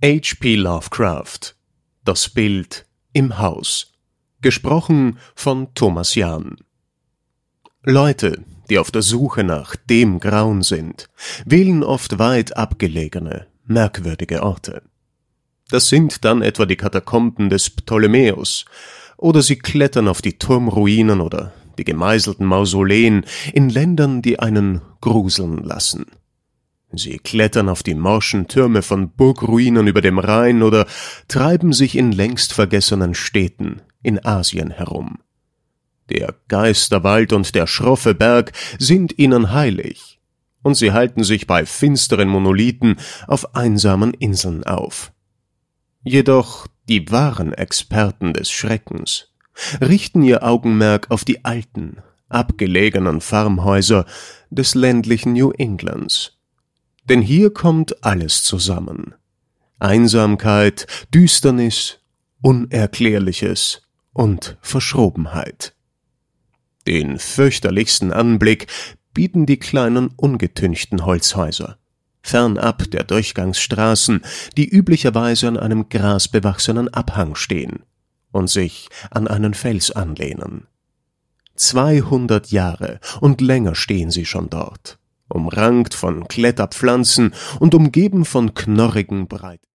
H.P. Lovecraft. Das Bild im Haus. Gesprochen von Thomas Jahn. Leute, die auf der Suche nach dem Grauen sind, wählen oft weit abgelegene, merkwürdige Orte. Das sind dann etwa die Katakomben des Ptolemäus, oder sie klettern auf die Turmruinen oder die gemeißelten Mausoleen in Ländern, die einen gruseln lassen. Sie klettern auf die morschen Türme von Burgruinen über dem Rhein oder treiben sich in längst vergessenen Städten in Asien herum. Der Geisterwald und der schroffe Berg sind ihnen heilig, und sie halten sich bei finsteren Monolithen auf einsamen Inseln auf. Jedoch die wahren Experten des Schreckens richten ihr Augenmerk auf die alten, abgelegenen Farmhäuser des ländlichen New Englands. Denn hier kommt alles zusammen: Einsamkeit, Düsternis, Unerklärliches und Verschrobenheit. Den fürchterlichsten Anblick bieten die kleinen ungetünchten Holzhäuser, fernab der Durchgangsstraßen, die üblicherweise an einem grasbewachsenen Abhang stehen und sich an einen Fels anlehnen. 200 Jahre und länger stehen sie schon dort, umrankt von Kletterpflanzen und umgeben von knorrigen, breiten